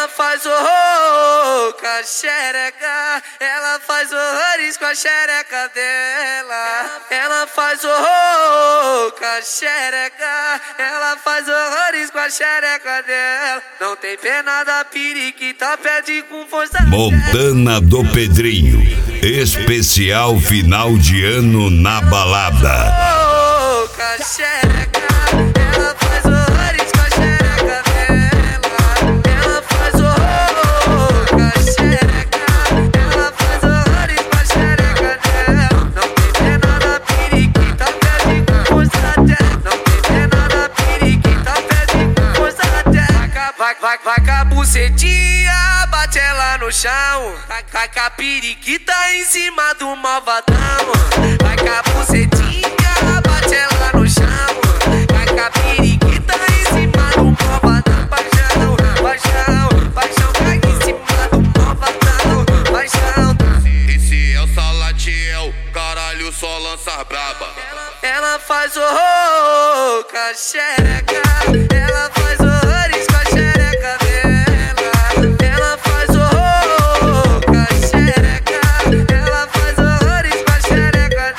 Ela faz horror com a xereca, ela faz horrores com a xereca dela. Ela faz horror com a xereca, ela faz horrores com a xereca dela. Não tem pena da periquita, pede com força. Montana do Pedrinho, especial final de ano na balada. Com a xereca, ela faz horrores com a xereca dela. Ela faz horror com a xereca, ela faz horrores com a xereca dela. Não tem pena da periquita, pede com força dela. Não tem pena da periquita, pede com força dela. Vai com a bucetinha, bate ela no chão. Vai com a periquita em cima do malvadão. Vai com a bucetinha, bate ela no chão. Vai com a periquita em cima do malvadão. Paixão, paixão, paixão, cai em cima do malvadão. Paixão. Esse é o Salatiel, caralho, só lança braba. Ela faz horror com a xereca, ela faz horrores com a xereca dela. Ela faz horror com a xereca, ela faz horrores com a xereca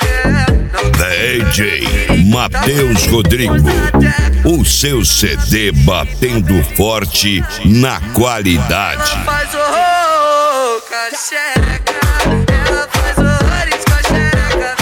dela. DJ Matheus Rodrigo, o seu CD batendo forte na qualidade. Ela faz horror com a xereca, ela faz horrores com a xereca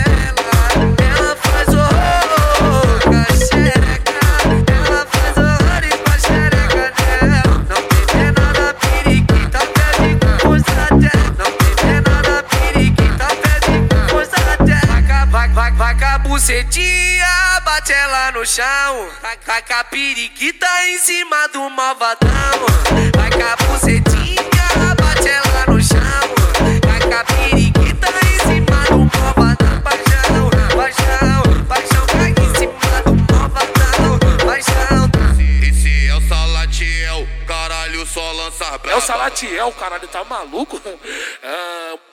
dela. Ela faz horror com a xereca, ela faz horrores com a xereca dela. Não tem pena da periquita, pede com força dela. Não tem pena da periquita, pede com força dela. Vai com a bucetinha, bate ela no chão. Vai com a periquita em cima do malvadão. Vai com a bucetinha, bate ela no chão. Vai com a periquita em cima do malvadão. Paixão, paixão, paixão, cai em cima do malvadão. Paixão. Esse é o Salatiel, caralho, só lança braba. É o Salatiel, caralho, tá maluco?